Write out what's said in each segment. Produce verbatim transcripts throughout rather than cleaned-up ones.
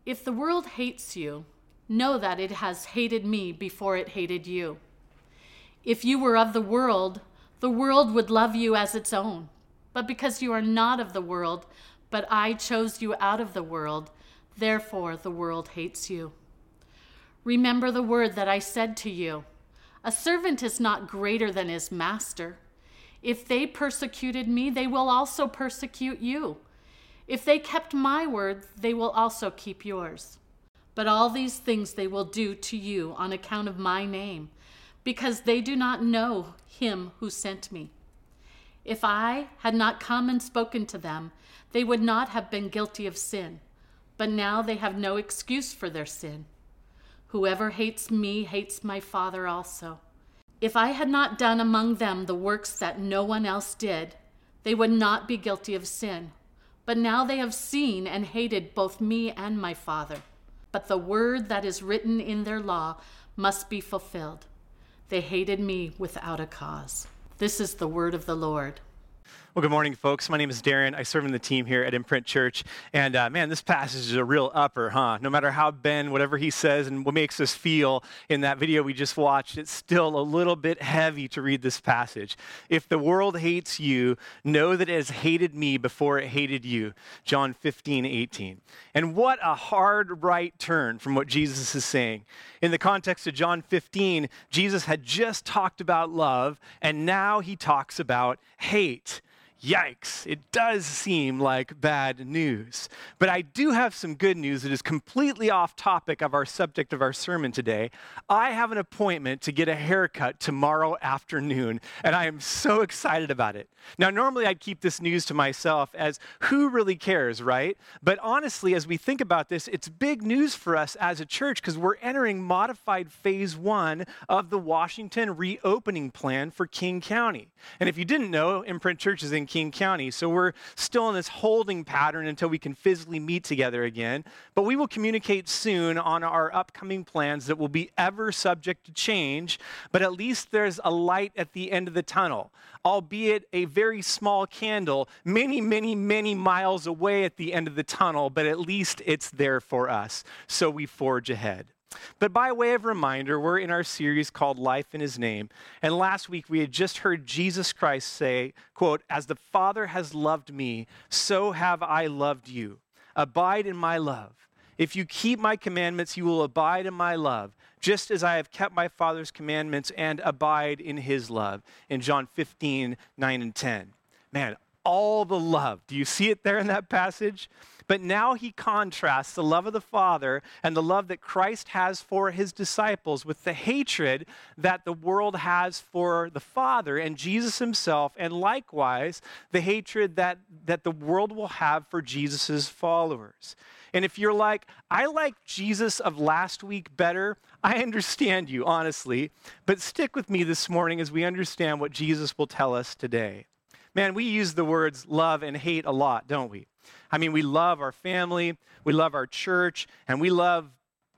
If the world hates you, know that it has hated me before it hated you. If you were of the world, the world would love you as its own. But because you are not of the world, but I chose you out of the world, therefore the world hates you. Remember the word that I said to you. A servant is not greater than his master. If they persecuted me, they will also persecute you. If they kept my word, they will also keep yours. But all these things they will do to you on account of my name, because they do not know him who sent me. If I had not come and spoken to them, they would not have been guilty of sin. But now they have no excuse for their sin. Whoever hates me hates my Father also. If I had not done among them the works that no one else did, they would not be guilty of sin. But now they have seen and hated both me and my Father. But the word that is written in their law must be fulfilled. They hated me without a cause. This is the word of the Lord. Well, good morning, folks. My name is Darren. I serve in the team here at Imprint Church. And uh, man, this passage is a real upper, huh? No matter how Ben, whatever he says and what makes us feel in that video we just watched, it's still a little bit heavy to read this passage. If the world hates you, know that it has hated me before it hated you. John fifteen, eighteen. And what a hard right turn from what Jesus is saying. In the context of John fifteen, Jesus had just talked about love, and now he talks about hate. Yikes, it does seem like bad news. But I do have some good news that is completely off topic of our subject of our sermon today. I have an appointment to get a haircut tomorrow afternoon, and I am so excited about it. Now, normally I'd keep this news to myself, as who really cares, right? But honestly, as we think about this, it's big news for us as a church because we're entering modified phase one of the Washington reopening plan for King County. And if you didn't know, Imprint Church is in King County, so we're still in this holding pattern until we can physically meet together again. But we will communicate soon on our upcoming plans that will be ever subject to change, but at least there's a light at the end of the tunnel, albeit a very small candle, many, many, many miles away at the end of the tunnel, but at least it's there for us, so we forge ahead. But by way of reminder, we're in our series called Life in His Name. And last week we had just heard Jesus Christ say, quote, "As the Father has loved me, so have I loved you. Abide in my love. If you keep my commandments, you will abide in my love, just as I have kept my Father's commandments and abide in his love." In John fifteen, nine and ten. Man, all the love. Do you see it there in that passage? But now he contrasts the love of the Father and the love that Christ has for his disciples with the hatred that the world has for the Father and Jesus himself, and likewise the hatred that, that the world will have for Jesus' followers. And if you're like, I like Jesus of last week better, I understand you, honestly. But stick with me this morning as we understand what Jesus will tell us today. Man, we use the words love and hate a lot, don't we? I mean, we love our family, we love our church, and we love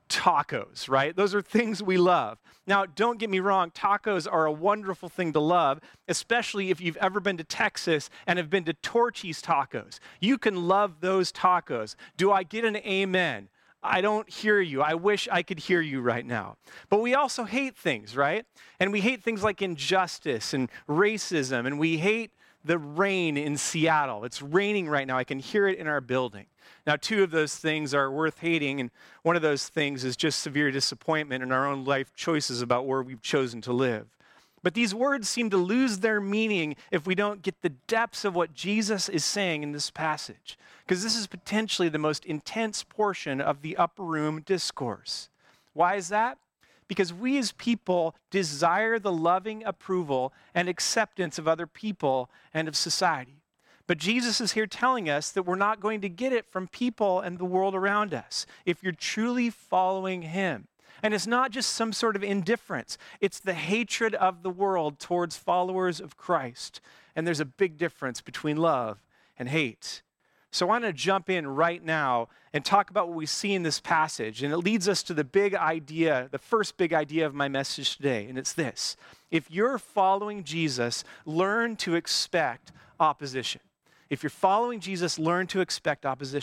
tacos, right? Those are things we love. Now, don't get me wrong, tacos are a wonderful thing to love, especially if you've ever been to Texas and have been to Torchy's Tacos. You can love those tacos. Do I get an amen? I don't hear you. I wish I could hear you right now. But we also hate things, right? And we hate things like injustice and racism, and we hate the rain in Seattle. It's raining right now. I can hear it in our building. Now, two of those things are worth hating, and one of those things is just severe disappointment in our own life choices about where we've chosen to live. But these words seem to lose their meaning if we don't get the depths of what Jesus is saying in this passage, because this is potentially the most intense portion of the upper room discourse. Why is that? Because we as people desire the loving approval and acceptance of other people and of society. But Jesus is here telling us that we're not going to get it from people and the world around us if you're truly following him. And it's not just some sort of indifference. It's the hatred of the world towards followers of Christ. And there's a big difference between love and hate. So I want to jump in right now and talk about what we see in this passage. And it leads us to the big idea, the first big idea of my message today. And it's this: if you're following Jesus, learn to expect opposition. If you're following Jesus, learn to expect opposition.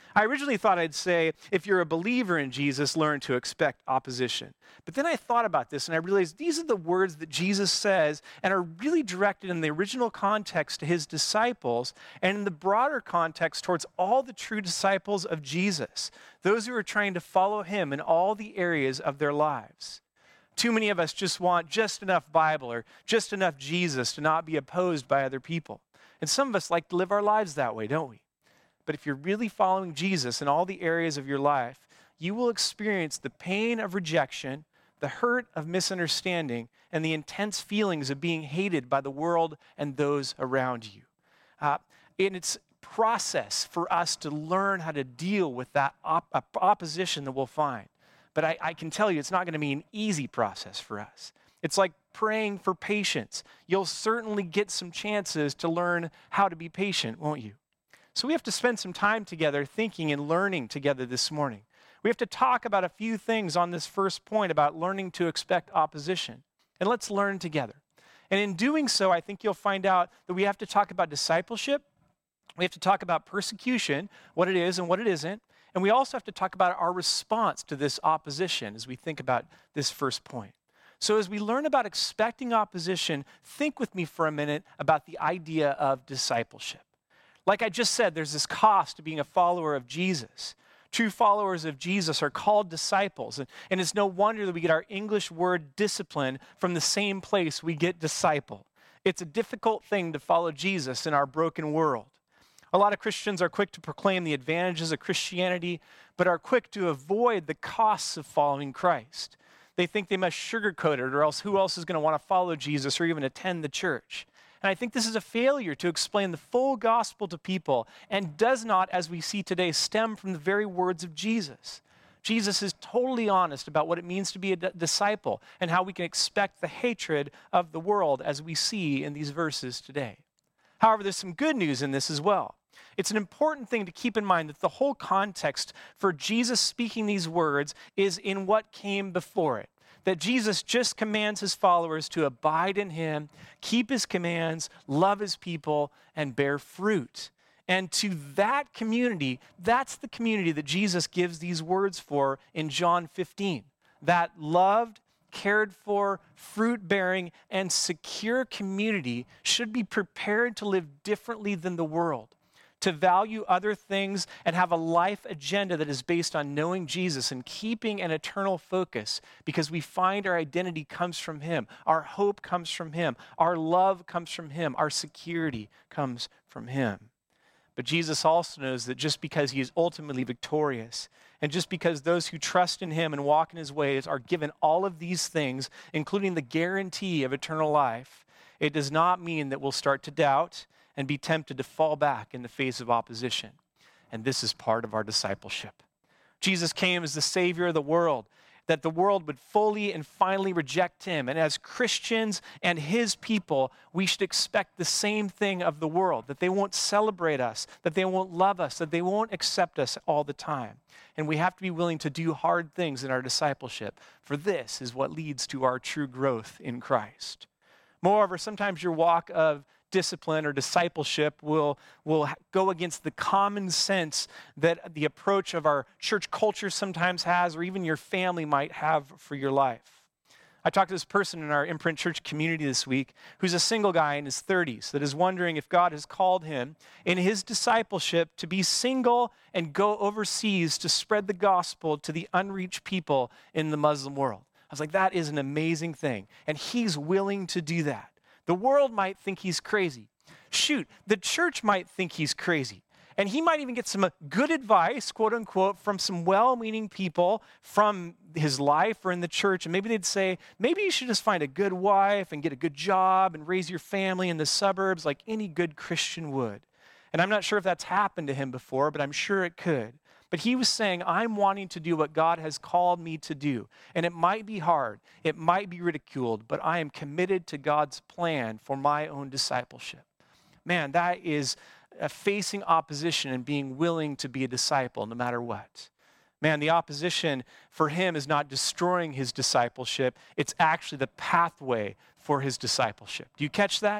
I originally thought I'd say, if you're a believer in Jesus, learn to expect opposition. But then I thought about this and I realized these are the words that Jesus says and are really directed in the original context to his disciples and in the broader context towards all the true disciples of Jesus, those who are trying to follow him in all the areas of their lives. Too many of us just want just enough Bible or just enough Jesus to not be opposed by other people. And some of us like to live our lives that way, don't we? But if you're really following Jesus in all the areas of your life, you will experience the pain of rejection, the hurt of misunderstanding, and the intense feelings of being hated by the world and those around you. Uh, and it's a process for us to learn how to deal with that op- opposition that we'll find. But I, I can tell you it's not going to be an easy process for us. It's like praying for patience. You'll certainly get some chances to learn how to be patient, won't you? So we have to spend some time together thinking and learning together this morning. We have to talk about a few things on this first point about learning to expect opposition. And let's learn together. And in doing so, I think you'll find out that we have to talk about discipleship. We have to talk about persecution, what it is and what it isn't. And we also have to talk about our response to this opposition as we think about this first point. So as we learn about expecting opposition, think with me for a minute about the idea of discipleship. Like I just said, there's this cost to being a follower of Jesus. True followers of Jesus are called disciples. And, and it's no wonder that we get our English word discipline from the same place we get disciple. It's a difficult thing to follow Jesus in our broken world. A lot of Christians are quick to proclaim the advantages of Christianity, but are quick to avoid the costs of following Christ. They think they must sugarcoat it, or else who else is going to want to follow Jesus or even attend the church? And I think this is a failure to explain the full gospel to people and does not, as we see today, stem from the very words of Jesus. Jesus is totally honest about what it means to be a d- disciple and how we can expect the hatred of the world as we see in these verses today. However, there's some good news in this as well. It's an important thing to keep in mind that the whole context for Jesus speaking these words is in what came before it. That Jesus just commands his followers to abide in him, keep his commands, love his people, and bear fruit. And to that community, that's the community that Jesus gives these words for in John fifteen. That loved, cared for, fruit-bearing, and secure community should be prepared to live differently than the world, to value other things and have a life agenda that is based on knowing Jesus and keeping an eternal focus because we find our identity comes from him, our hope comes from him, our love comes from him, our security comes from him. But Jesus also knows that just because he is ultimately victorious and just because those who trust in him and walk in his ways are given all of these things, including the guarantee of eternal life, it does not mean that we'll start to doubt and be tempted to fall back in the face of opposition. And this is part of our discipleship. Jesus came as the Savior of the world, that the world would fully and finally reject him. And as Christians and his people, we should expect the same thing of the world, that they won't celebrate us, that they won't love us, that they won't accept us all the time. And we have to be willing to do hard things in our discipleship, for this is what leads to our true growth in Christ. Moreover, sometimes your walk of discipline or discipleship will, will go against the common sense that the approach of our church culture sometimes has, or even your family might have for your life. I talked to this person in our Imprint Church community this week who's a single guy in his thirties that is wondering if God has called him in his discipleship to be single and go overseas to spread the gospel to the unreached people in the Muslim world. I was like, that is an amazing thing. And he's willing to do that. The world might think he's crazy. Shoot, the church might think he's crazy. And he might even get some good advice, quote unquote, from some well-meaning people from his life or in the church. And maybe they'd say, maybe you should just find a good wife and get a good job and raise your family in the suburbs like any good Christian would. And I'm not sure if that's happened to him before, but I'm sure it could. But he was saying, I'm wanting to do what God has called me to do. And it might be hard. It might be ridiculed, but I am committed to God's plan for my own discipleship. Man, that is uh, facing opposition and being willing to be a disciple no matter what. Man, the opposition for him is not destroying his discipleship. It's actually the pathway for his discipleship. Do you catch that?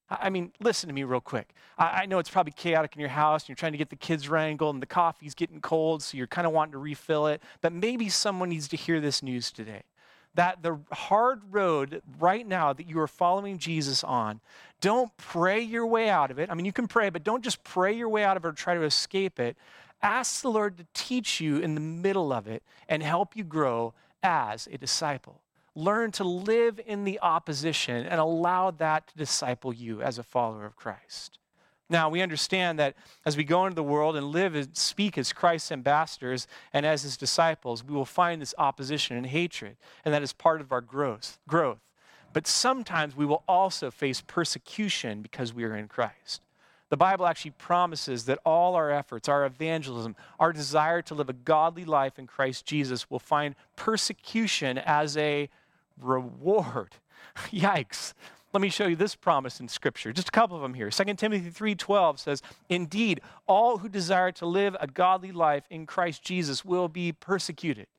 I mean, listen to me real quick. I, I know it's probably chaotic in your house, and you're trying to get the kids wrangled, and the coffee's getting cold, so you're kind of wanting to refill it. But maybe someone needs to hear this news today. That the hard road right now that you are following Jesus on, don't pray your way out of it. I mean, you can pray, but don't just pray your way out of it or try to escape it. Ask the Lord to teach you in the middle of it and help you grow as a disciple. Learn to live in the opposition and allow that to disciple you as a follower of Christ. Now, we understand that as we go into the world and live and speak as Christ's ambassadors and as his disciples, we will find this opposition and hatred, and that is part of our growth. growth. But sometimes we will also face persecution because we are in Christ. The Bible actually promises that all our efforts, our evangelism, our desire to live a godly life in Christ Jesus will find persecution as a reward. Yikes. Let me show you this promise in Scripture. Just a couple of them here. Second Timothy three twelve says, "Indeed, all who desire to live a godly life in Christ Jesus will be persecuted."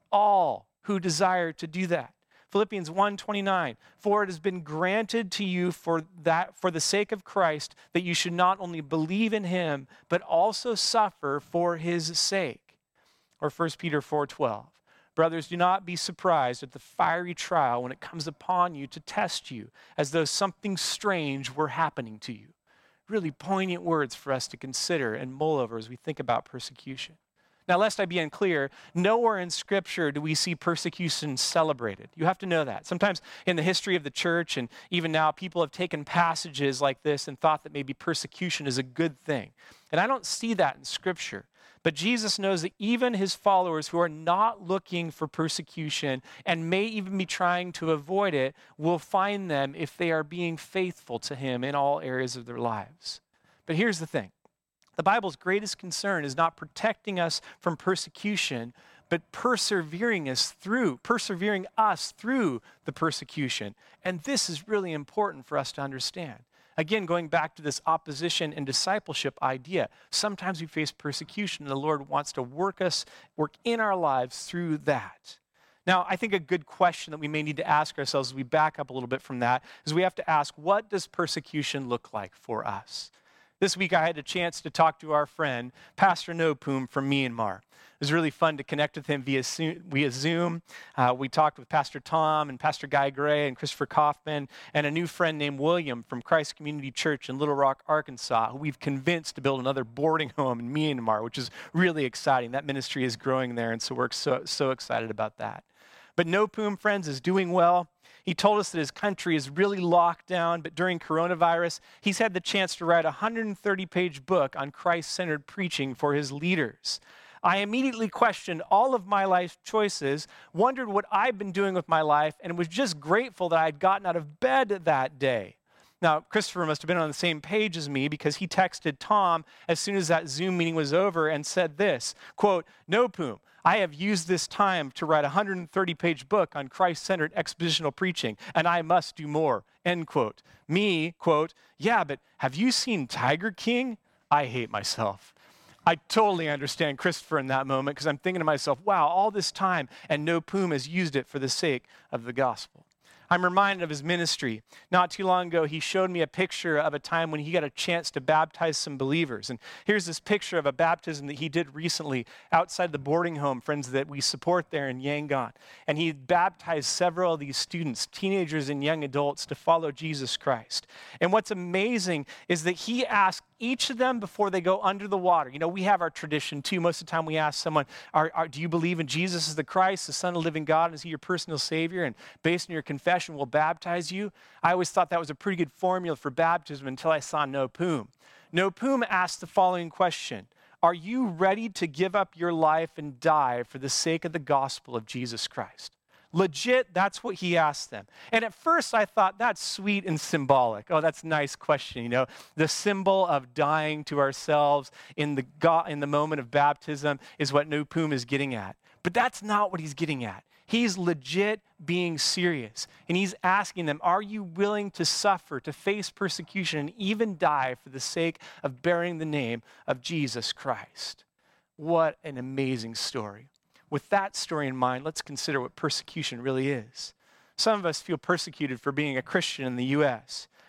All who desire to do that. Philippians one twenty-nine, "For it has been granted to you for that for the sake of Christ that you should not only believe in him, but also suffer for his sake." Or First Peter four twelve. "Brothers, do not be surprised at the fiery trial when it comes upon you to test you, as though something strange were happening to you." Really poignant words for us to consider and mull over as we think about persecution. Now, lest I be unclear, nowhere in Scripture do we see persecution celebrated. You have to know that. Sometimes in the history of the church and even now, people have taken passages like this and thought that maybe persecution is a good thing. And I don't see that in Scripture. But Jesus knows that even his followers who are not looking for persecution and may even be trying to avoid it will find them if they are being faithful to him in all areas of their lives. But here's the thing. The Bible's greatest concern is not protecting us from persecution, but persevering us through, persevering us through the persecution. And this is really important for us to understand. Again, going back to this opposition and discipleship idea, sometimes we face persecution, and the Lord wants to work us, work in our lives through that. Now, I think a good question that we may need to ask ourselves as we back up a little bit from that is we have to ask, what does persecution look like for us? This week, I had a chance to talk to our friend, Pastor Nopum from Myanmar. It was really fun to connect with him via Zoom. Uh, we talked with Pastor Tom and Pastor Guy Gray and Christopher Kaufman and a new friend named William from Christ Community Church in Little Rock, Arkansas, who we've convinced to build another boarding home in Myanmar, which is really exciting. That ministry is growing there, and so we're so, so excited about that. But Nopum, friends, is doing well. He told us that his country is really locked down, but during coronavirus, he's had the chance to write a one hundred thirty page book on Christ-centered preaching for his leaders. I immediately questioned all of my life choices, wondered what I've been doing with my life, and was just grateful that I had gotten out of bed that day. Now, Christopher must have been on the same page as me because he texted Tom as soon as that Zoom meeting was over and said this, quote, "Nopum, I have used this time to write a one hundred thirty page book on Christ-centered expositional preaching, and I must do more," end quote. Me, quote, "Yeah, but have you seen Tiger King? I hate myself." I totally understand Christopher in that moment because I'm thinking to myself, wow, all this time, and Nopum has used it for the sake of the gospel. I'm reminded of his ministry. Not too long ago, he showed me a picture of a time when he got a chance to baptize some believers. And here's this picture of a baptism that he did recently outside the boarding home, friends, that we support there in Yangon. And he baptized several of these students, teenagers and young adults, to follow Jesus Christ. And what's amazing is that he asked each of them before they go under the water. You know, we have our tradition too. Most of the time we ask someone, are, are, do you believe in Jesus as the Christ, the Son of the living God? Is he your personal Savior? And based on your confession, we'll baptize you. I always thought that was a pretty good formula for baptism until I saw Nopum. Nopum asked the following question: are you ready to give up your life and die for the sake of the gospel of Jesus Christ? Legit, that's what he asked them. And at first I thought, that's sweet and symbolic. Oh, that's a nice question, you know. The symbol of dying to ourselves in the go- in the moment of baptism is what Nopum is getting at. But that's not what he's getting at. He's legit being serious. And he's asking them, are you willing to suffer, to face persecution, and even die for the sake of bearing the name of Jesus Christ? What an amazing story. With that story in mind, let's consider what persecution really is. Some of us feel persecuted for being a Christian in the U S,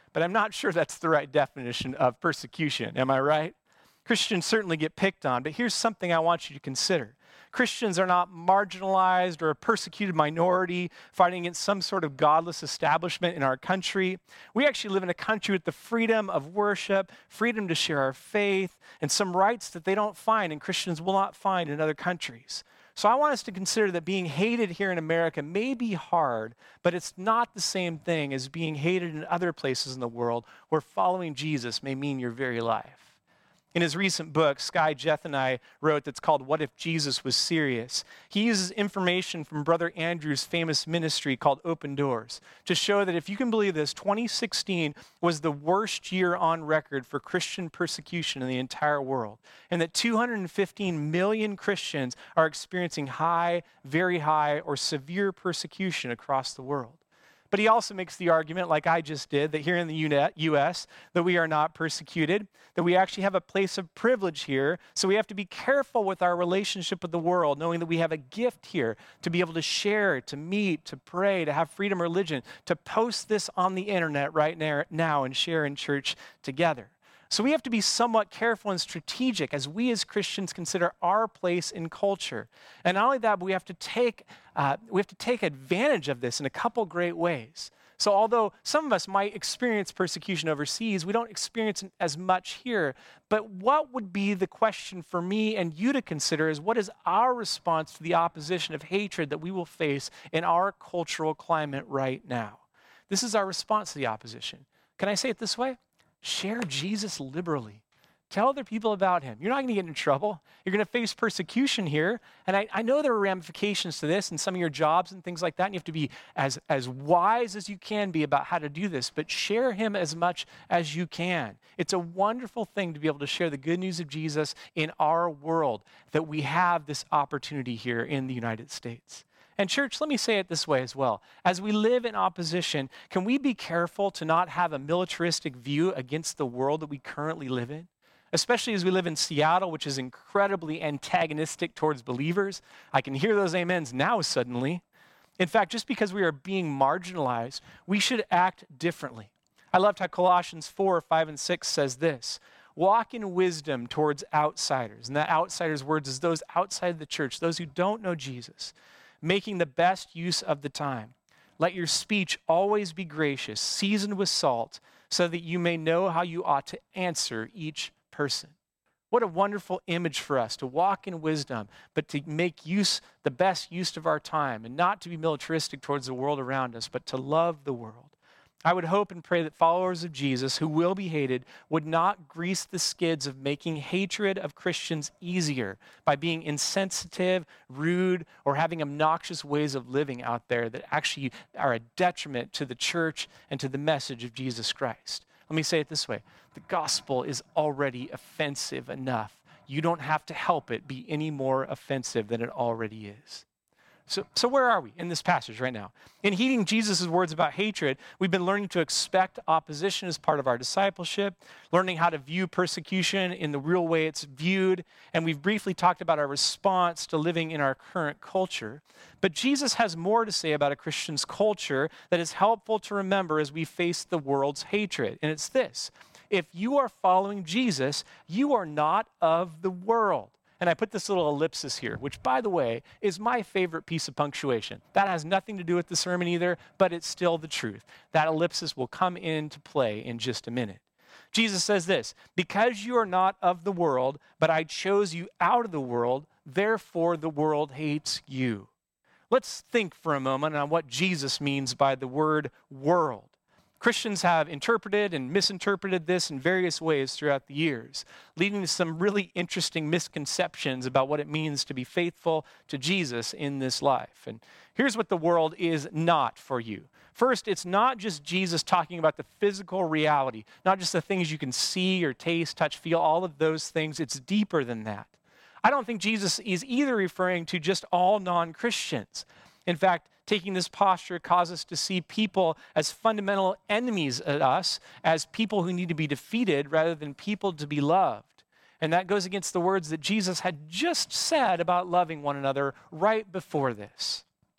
but I'm not sure that's the right definition of persecution. Am I right? Christians certainly get picked on, but here's something I want you to consider. Christians are not marginalized or a persecuted minority fighting against some sort of godless establishment in our country. We actually live in a country with the freedom of worship, freedom to share our faith, and some rights that they don't find and Christians will not find in other countries. So I want us to consider that being hated here in America may be hard, but it's not the same thing as being hated in other places in the world where following Jesus may mean your very life. In his recent book, Sky Jethani wrote that's called What If Jesus Was Serious? He uses information from Brother Andrew's famous ministry called Open Doors to show that if you can believe this, twenty sixteen was the worst year on record for Christian persecution in the entire world, and that two hundred fifteen million Christians are experiencing high, very high, or severe persecution across the world. But he also makes the argument, like I just did, that here in the U S, that we are not persecuted, that we actually have a place of privilege here. So we have to be careful with our relationship with the world, knowing that we have a gift here to be able to share, to meet, to pray, to have freedom of religion, to post this on the internet right now and share in church together. So we have to be somewhat careful and strategic as we as Christians consider our place in culture. And not only that, but we have to take, uh, we have to take advantage of this in a couple great ways. So although some of us might experience persecution overseas, we don't experience it as much here. But what would be the question for me and you to consider is what is our response to the opposition of hatred that we will face in our cultural climate right now? This is our response to the opposition. Can I say it this way? Share Jesus liberally. Tell other people about him. You're not going to get in trouble. You're going to face persecution here. And I, I know there are ramifications to this in some of your jobs and things like that. And you have to be as, as wise as you can be about how to do this. But share him as much as you can. It's a wonderful thing to be able to share the good news of Jesus in our world, that we have this opportunity here in the United States. And church, let me say it this way as well. As we live in opposition, can we be careful to not have a militaristic view against the world that we currently live in? Especially as we live in Seattle, which is incredibly antagonistic towards believers. I can hear those amens now suddenly. In fact, just because we are being marginalized, we should act differently. I loved how Colossians four, five, and six says this. Walk in wisdom towards outsiders. And that outsiders' words is those outside the church, those who don't know Jesus. Making the best use of the time. Let your speech always be gracious, seasoned with salt, so that you may know how you ought to answer each person. What a wonderful image for us to walk in wisdom, but to make use, the best use of our time, and not to be militaristic towards the world around us, but to love the world. I would hope and pray that followers of Jesus who will be hated would not grease the skids of making hatred of Christians easier by being insensitive, rude, or having obnoxious ways of living out there that actually are a detriment to the church and to the message of Jesus Christ. Let me say it this way. The gospel is already offensive enough. You don't have to help it be any more offensive than it already is. So, so where are we in this passage right now? In heeding Jesus' words about hatred, we've been learning to expect opposition as part of our discipleship, learning how to view persecution in the real way it's viewed, and we've briefly talked about our response to living in our current culture. But Jesus has more to say about a Christian's culture that is helpful to remember as we face the world's hatred, and it's this. If you are following Jesus, you are not of the world. And I put this little ellipsis here, which, by the way, is my favorite piece of punctuation. That has nothing to do with the sermon either, but it's still the truth. That ellipsis will come into play in just a minute. Jesus says this, because you are not of the world, but I chose you out of the world, therefore the world hates you. Let's think for a moment on what Jesus means by the word world. Christians have interpreted and misinterpreted this in various ways throughout the years, leading to some really interesting misconceptions about what it means to be faithful to Jesus in this life. And here's what the world is not for you. First, it's not just Jesus talking about the physical reality, not just the things you can see or taste, touch, feel, all of those things. It's deeper than that. I don't think Jesus is either referring to just all non-Christians. In fact, taking this posture causes us to see people as fundamental enemies of us, as people who need to be defeated rather than people to be loved. And that goes against the words that Jesus had just said about loving one another right before this.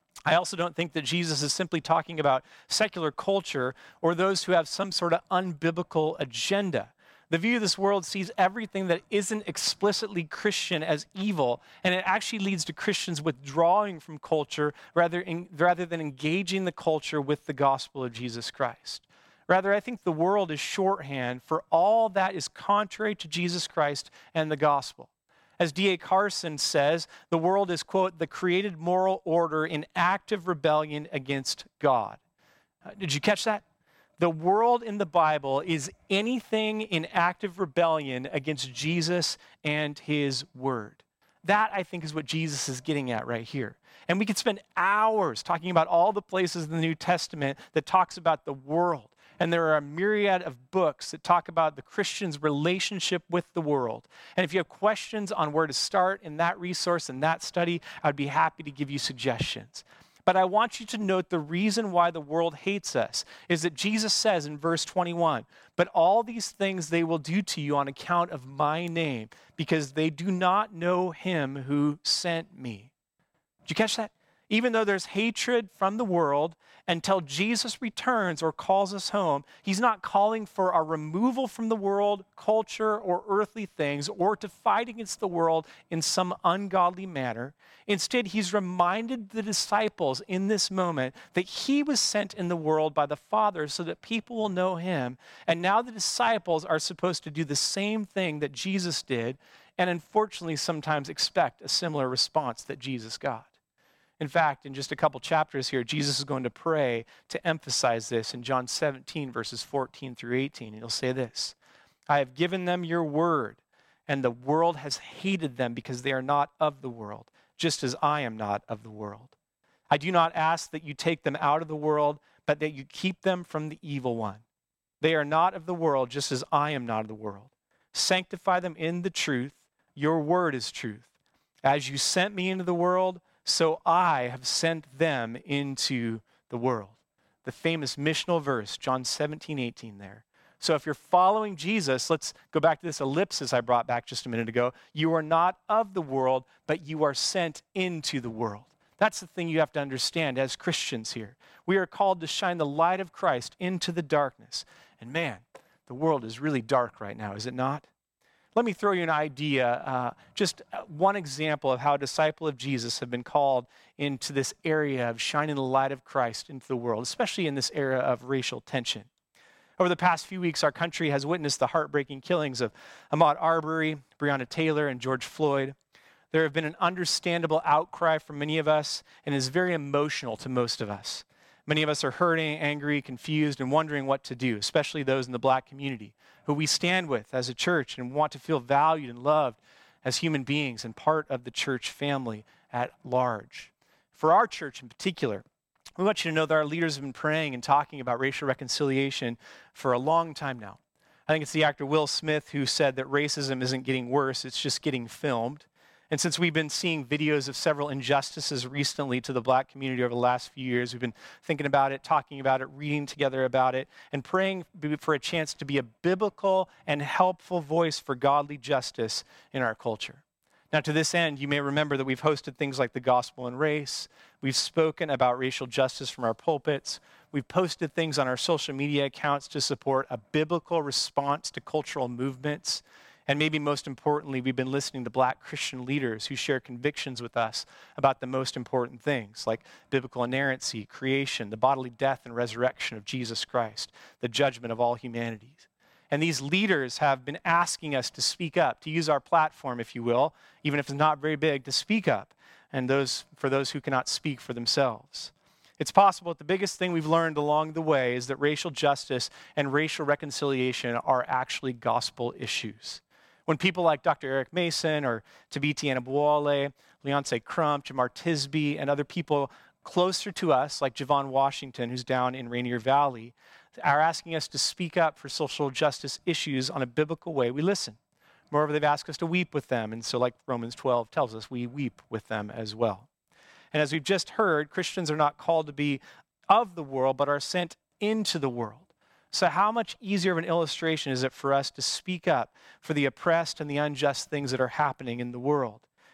I also don't think that Jesus is simply talking about secular culture or those who have some sort of unbiblical agenda. The view of this world sees everything that isn't explicitly Christian as evil, and it actually leads to Christians withdrawing from culture rather, in, rather than engaging the culture with the gospel of Jesus Christ. Rather, I think the world is shorthand for all that is contrary to Jesus Christ and the gospel. As D A Carson says, the world is, quote, the created moral order in active rebellion against God. Uh, did you catch that? The world in the Bible is anything in active rebellion against Jesus and his word. That, I think, is what Jesus is getting at right here. And we could spend hours talking about all the places in the New Testament that talks about the world. And there are a myriad of books that talk about the Christian's relationship with the world. And if you have questions on where to start in that resource and that study, I'd be happy to give you suggestions. But I want you to note the reason why the world hates us is that Jesus says in verse twenty-one, "But all these things they will do to you on account of my name, because they do not know him who sent me." Did you catch that? Even though there's hatred from the world, until Jesus returns or calls us home, he's not calling for our removal from the world, culture, or earthly things, or to fight against the world in some ungodly manner. Instead, he's reminded the disciples in this moment that he was sent in the world by the Father so that people will know him. And now the disciples are supposed to do the same thing that Jesus did, and unfortunately sometimes expect a similar response that Jesus got. In fact, in just a couple chapters here, Jesus is going to pray to emphasize this in John seventeen, verses fourteen through eighteen. And he'll say this, "I have given them your word, and the world has hated them because they are not of the world, just as I am not of the world. I do not ask that you take them out of the world, but that you keep them from the evil one. They are not of the world, just as I am not of the world. Sanctify them in the truth. Your word is truth. As you sent me into the world, so I have sent them into the world." The famous missional verse, John seventeen, eighteen there. So if you're following Jesus, let's go back to this ellipsis I brought back just a minute ago. You are not of the world, but you are sent into the world. That's the thing you have to understand as Christians here. We are called to shine the light of Christ into the darkness. And man, the world is really dark right now, is it not? Let me throw you an idea, uh, just one example of how a disciple of Jesus have been called into this area of shining the light of Christ into the world, especially in this era of racial tension. Over the past few weeks, our country has witnessed the heartbreaking killings of Ahmaud Arbery, Breonna Taylor, and George Floyd. There have been an understandable outcry from many of us, and is very emotional to most of us. Many of us are hurting, angry, confused, and wondering what to do, especially those in the Black community, who we stand with as a church and want to feel valued and loved as human beings and part of the church family at large. For our church in particular, we want you to know that our leaders have been praying and talking about racial reconciliation for a long time now. I think it's the actor Will Smith who said that racism isn't getting worse, it's just getting filmed. And since we've been seeing videos of several injustices recently to the Black community over the last few years, we've been thinking about it, talking about it, reading together about it, and praying for a chance to be a biblical and helpful voice for godly justice in our culture. Now, to this end, you may remember that we've hosted things like the Gospel and Race. We've spoken about racial justice from our pulpits. We've posted things on our social media accounts to support a biblical response to cultural movements. And maybe most importantly, we've been listening to Black Christian leaders who share convictions with us about the most important things, like biblical inerrancy, creation, the bodily death and resurrection of Jesus Christ, the judgment of all humanity. And these leaders have been asking us to speak up, to use our platform, if you will, even if it's not very big, to speak up, and those for those who cannot speak for themselves. It's possible that the biggest thing we've learned along the way is that racial justice and racial reconciliation are actually gospel issues. When people like Doctor Eric Mason or Tabiti Anabuole, Leonce Crump, Jamar Tisby, and other people closer to us, like Javon Washington, who's down in Rainier Valley, are asking us to speak up for social justice issues on a biblical way, we listen. Moreover, they've asked us to weep with them, and so like Romans twelve tells us, we weep with them as well. And as we've just heard, Christians are not called to be of the world, but are sent into the world. So how much easier of an illustration is it for us to speak up for the oppressed and the unjust things that are happening in the world?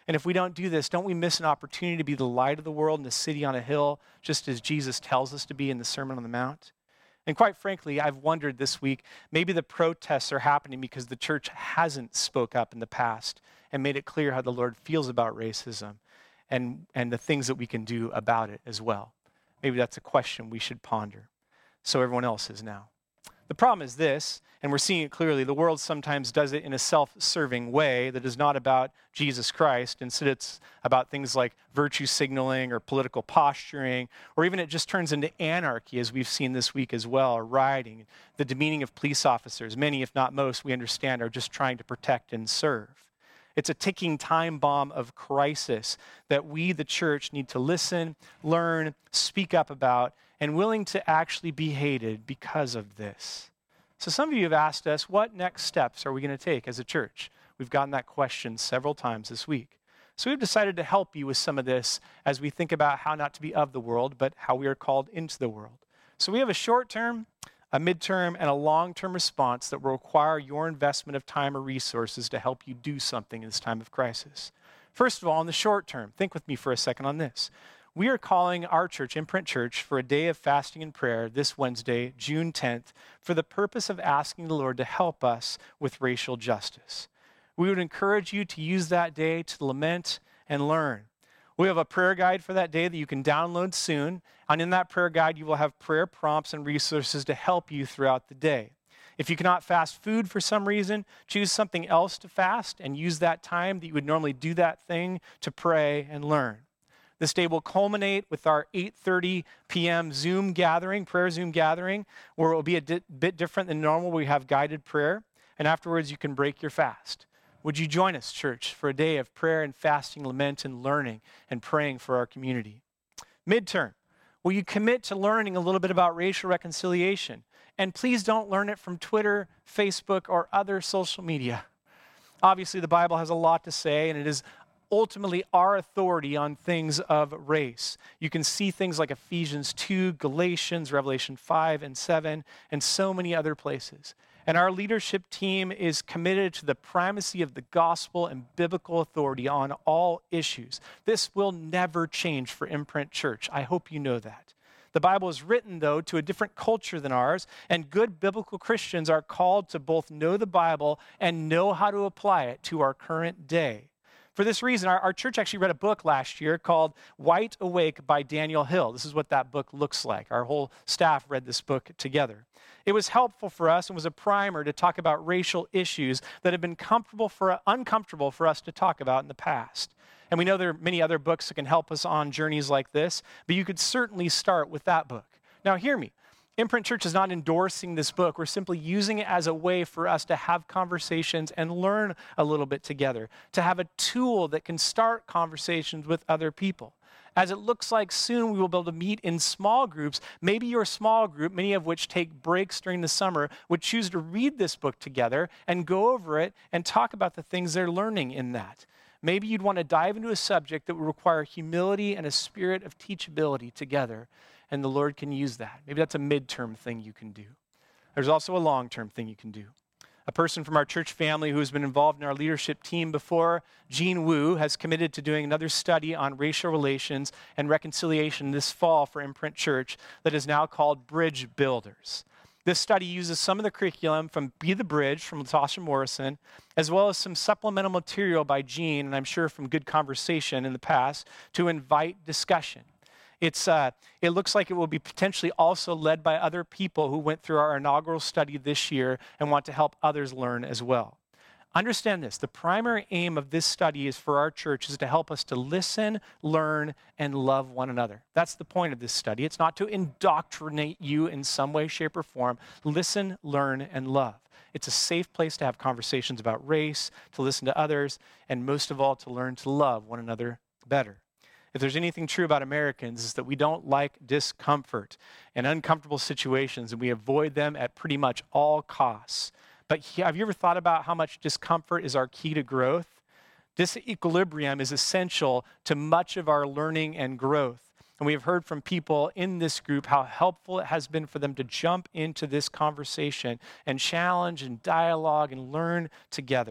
And if we don't do this, don't we miss an opportunity to be the light of the world in the city on a hill, just as Jesus tells us to be in the Sermon on the Mount? And quite frankly, I've wondered this week, maybe the protests are happening because the church hasn't spoke up in the past and made it clear how the Lord feels about racism and, and the things that we can do about it as well. Maybe that's a question we should ponder. So everyone else is now. The problem is this, and we're seeing it clearly, the world sometimes does it in a self-serving way that is not about Jesus Christ. Instead, it's about things like virtue signaling or political posturing, or even it just turns into anarchy, as we've seen this week as well, or rioting, the demeaning of police officers. Many, if not most, we understand, are just trying to protect and serve. It's a ticking time bomb of crisis that we, the church, need to listen, learn, speak up about, and willing to actually be hated because of this. So some of you have asked us, what next steps are we going to take as a church? We've gotten that question several times this week. So we've decided to help you with some of this as we think about how not to be of the world, but how we are called into the world. So we have a short-term, a midterm, and a long-term response that will require your investment of time or resources to help you do something in this time of crisis. First of all, in the short term, think with me for a second on this. We are calling our church, Imprint Church, for a day of fasting and prayer this Wednesday, June tenth, for the purpose of asking the Lord to help us with racial justice. We would encourage you to use that day to lament and learn. We have a prayer guide for that day that you can download soon, and in that prayer guide, you will have prayer prompts and resources to help you throughout the day. If you cannot fast food for some reason, choose something else to fast and use that time that you would normally do that thing to pray and learn. This day will culminate with our eight thirty p.m. Zoom gathering, prayer Zoom gathering, where it will be a di- bit different than normal. We have guided prayer, and afterwards you can break your fast. Would you join us, church, for a day of prayer and fasting, lament and learning and praying for our community? Midterm, will you commit to learning a little bit about racial reconciliation? And please don't learn it from Twitter, Facebook, or other social media. Obviously, the Bible has a lot to say, and it is ultimately our authority on things of race. You can see things like Ephesians two, Galatians, Revelation five and seven, and so many other places. And our leadership team is committed to the primacy of the gospel and biblical authority on all issues. This will never change for Imprint Church. I hope you know that. The Bible is written, though, to a different culture than ours, and good biblical Christians are called to both know the Bible and know how to apply it to our current day. For this reason, our, our church actually read a book last year called White Awake by Daniel Hill. This is what that book looks like. Our whole staff read this book together. It was helpful for us and was a primer to talk about racial issues that have been comfortable for, uncomfortable for us to talk about in the past. And we know there are many other books that can help us on journeys like this, but you could certainly start with that book. Now, hear me. Imprint Church is not endorsing this book. We're simply using it as a way for us to have conversations and learn a little bit together, to have a tool that can start conversations with other people. As it looks like soon we will be able to meet in small groups, maybe your small group, many of which take breaks during the summer, would choose to read this book together and go over it and talk about the things they're learning in that. Maybe you'd want to dive into a subject that would require humility and a spirit of teachability together, and the Lord can use that. Maybe that's a midterm thing you can do. There's also a long-term thing you can do. A person from our church family who has been involved in our leadership team before, Jean Wu, has committed to doing another study on racial relations and reconciliation this fall for Imprint Church that is now called Bridge Builders. This study uses some of the curriculum from Be the Bridge from Latasha Morrison, as well as some supplemental material by Jean, and I'm sure from good conversation in the past, to invite discussion. It's, uh, it looks like it will be potentially also led by other people who went through our inaugural study this year and want to help others learn as well. Understand this, the primary aim of this study is for our church is to help us to listen, learn, and love one another. That's the point of this study. It's not to indoctrinate you in some way, shape, or form. Listen, learn, and love. It's a safe place to have conversations about race, to listen to others, and most of all, to learn to love one another better. If there's anything true about Americans, it's that we don't like discomfort and uncomfortable situations, and we avoid them at pretty much all costs. But have you ever thought about how much discomfort is our key to growth? Disequilibrium is essential to much of our learning and growth. And we have heard from people in this group how helpful it has been for them to jump into this conversation and challenge and dialogue and learn together.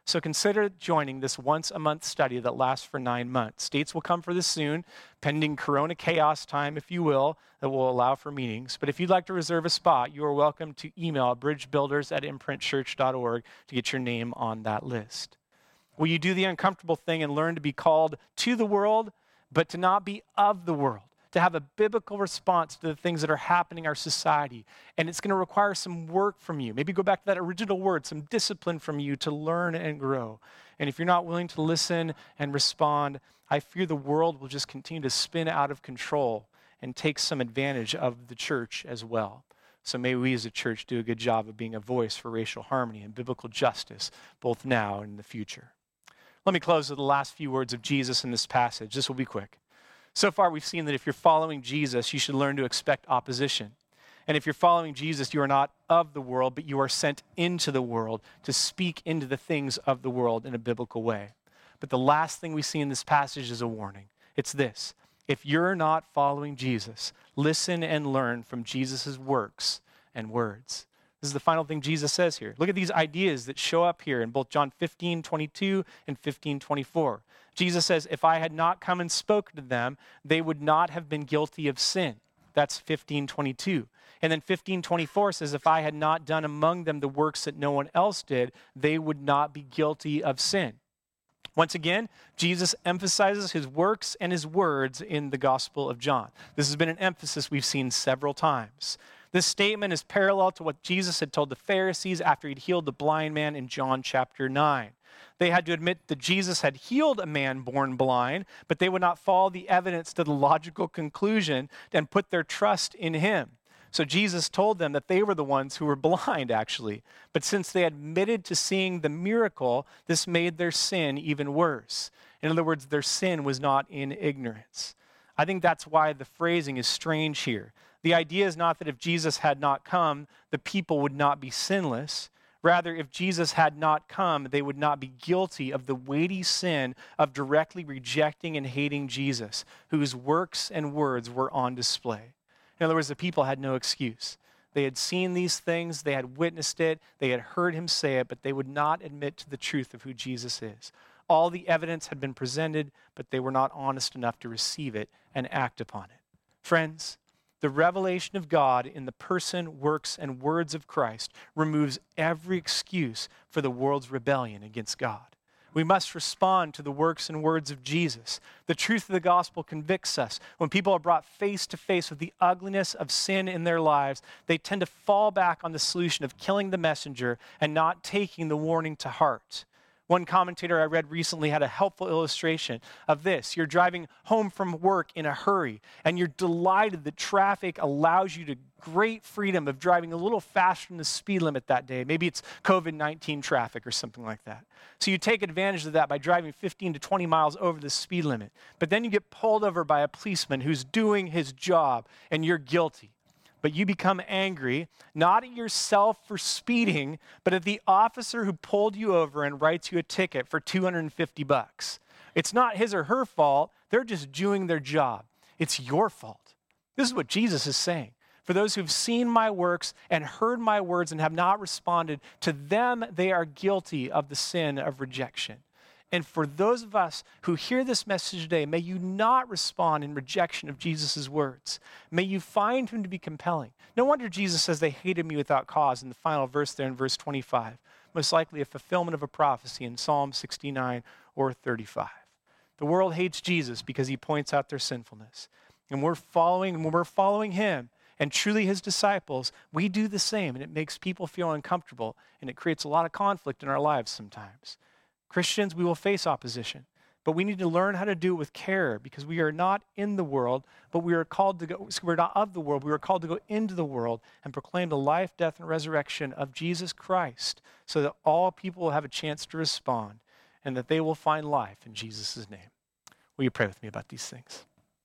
So consider joining this once a month study that lasts for nine months. Dates will come for this soon, pending Corona chaos time, if you will, that will allow for meetings. But if you'd like to reserve a spot, you are welcome to email bridgebuilders at imprint church dot org to get your name on that list. Will you do the uncomfortable thing and learn to be called to the world, but to not be of the world? To have a biblical response to the things that are happening in our society. And it's going to require some work from you. Maybe go back to that original word, some discipline from you to learn and grow. And if you're not willing to listen and respond, I fear the world will just continue to spin out of control and take some advantage of the church as well. So may we as a church do a good job of being a voice for racial harmony and biblical justice, both now and in the future. Let me close with the last few words of Jesus in this passage. This will be quick. So far, we've seen that if you're following Jesus, you should learn to expect opposition. And if you're following Jesus, you are not of the world, but you are sent into the world to speak into the things of the world in a biblical way. But the last thing we see in this passage is a warning. It's this: if you're not following Jesus, listen and learn from Jesus' works and words. This is the final thing Jesus says here. Look at these ideas that show up here in both John fifteen twenty-two and fifteen twenty-four. Jesus says, if I had not come and spoken to them, they would not have been guilty of sin. That's fifteen twenty-two. And then fifteen twenty-four says, if I had not done among them the works that no one else did, they would not be guilty of sin. Once again, Jesus emphasizes his works and his words in the Gospel of John. This has been an emphasis we've seen several times. This statement is parallel to what Jesus had told the Pharisees after he'd healed the blind man in John chapter nine. They had to admit that Jesus had healed a man born blind, but they would not follow the evidence to the logical conclusion and put their trust in him. So Jesus told them that they were the ones who were blind, actually. But since they admitted to seeing the miracle, this made their sin even worse. In other words, their sin was not in ignorance. I think that's why the phrasing is strange here. The idea is not that if Jesus had not come, the people would not be sinless. Rather, if Jesus had not come, they would not be guilty of the weighty sin of directly rejecting and hating Jesus, whose works and words were on display. In other words, the people had no excuse. They had seen these things, they had witnessed it, they had heard him say it, but they would not admit to the truth of who Jesus is. All the evidence had been presented, but they were not honest enough to receive it and act upon it. Friends, the revelation of God in the person, works, and words of Christ removes every excuse for the world's rebellion against God. We must respond to the works and words of Jesus. The truth of the gospel convicts us. When people are brought face to face with the ugliness of sin in their lives, they tend to fall back on the solution of killing the messenger and not taking the warning to heart. One commentator I read recently had a helpful illustration of this. You're driving home from work in a hurry, and you're delighted that traffic allows you to great freedom of driving a little faster than the speed limit that day. Maybe it's covid nineteen traffic or something like that. So you take advantage of that by driving fifteen to twenty miles over the speed limit. But then you get pulled over by a policeman who's doing his job, and you're guilty. But you become angry, not at yourself for speeding, but at the officer who pulled you over and writes you a ticket for two hundred fifty bucks. It's not his or her fault. They're just doing their job. It's your fault. This is what Jesus is saying. For those who've seen my works and heard my words and have not responded, to them they are guilty of the sin of rejection. And for those of us who hear this message today, may you not respond in rejection of Jesus' words. May you find him to be compelling. No wonder Jesus says they hated me without cause in the final verse there in verse twenty-five. Most likely a fulfillment of a prophecy in Psalm sixty-nine or thirty-five. The world hates Jesus because he points out their sinfulness. And we're following, when we're following him and truly his disciples, we do the same. And it makes people feel uncomfortable. And it creates a lot of conflict in our lives sometimes. Christians, we will face opposition, but we need to learn how to do it with care because we are not in the world, but we are called to go, we're not of the world, we are called to go into the world and proclaim the life, death, and resurrection of Jesus Christ so that all people will have a chance to respond and that they will find life in Jesus' name. Will you pray with me about these things?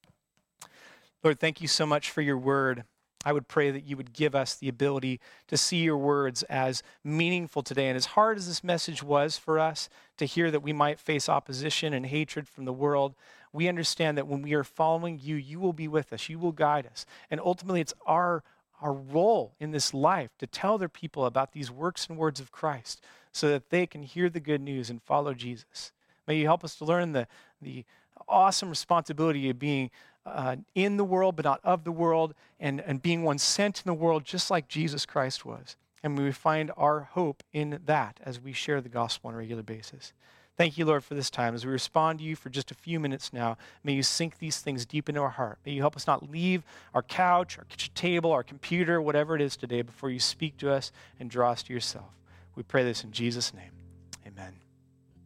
Lord, thank you so much for your word. I would pray that you would give us the ability to see your words as meaningful today. And as hard as this message was for us to hear that we might face opposition and hatred from the world, we understand that when we are following you, you will be with us. You will guide us. And ultimately, it's our, our role in this life to tell other people about these works and words of Christ. so that they can hear the good news and follow Jesus. May you help us to learn the, the awesome responsibility of being uh, in the world, but not of the world, and, and being one sent in the world just like Jesus Christ was. And may we find our hope in that as we share the gospel on a regular basis. Thank you, Lord, for this time. As we respond to you for just a few minutes now, may you sink these things deep into our heart. May you help us not leave our couch, our kitchen table, our computer, whatever it is today, before you speak to us and draw us to yourself. We pray this in Jesus' name. Amen.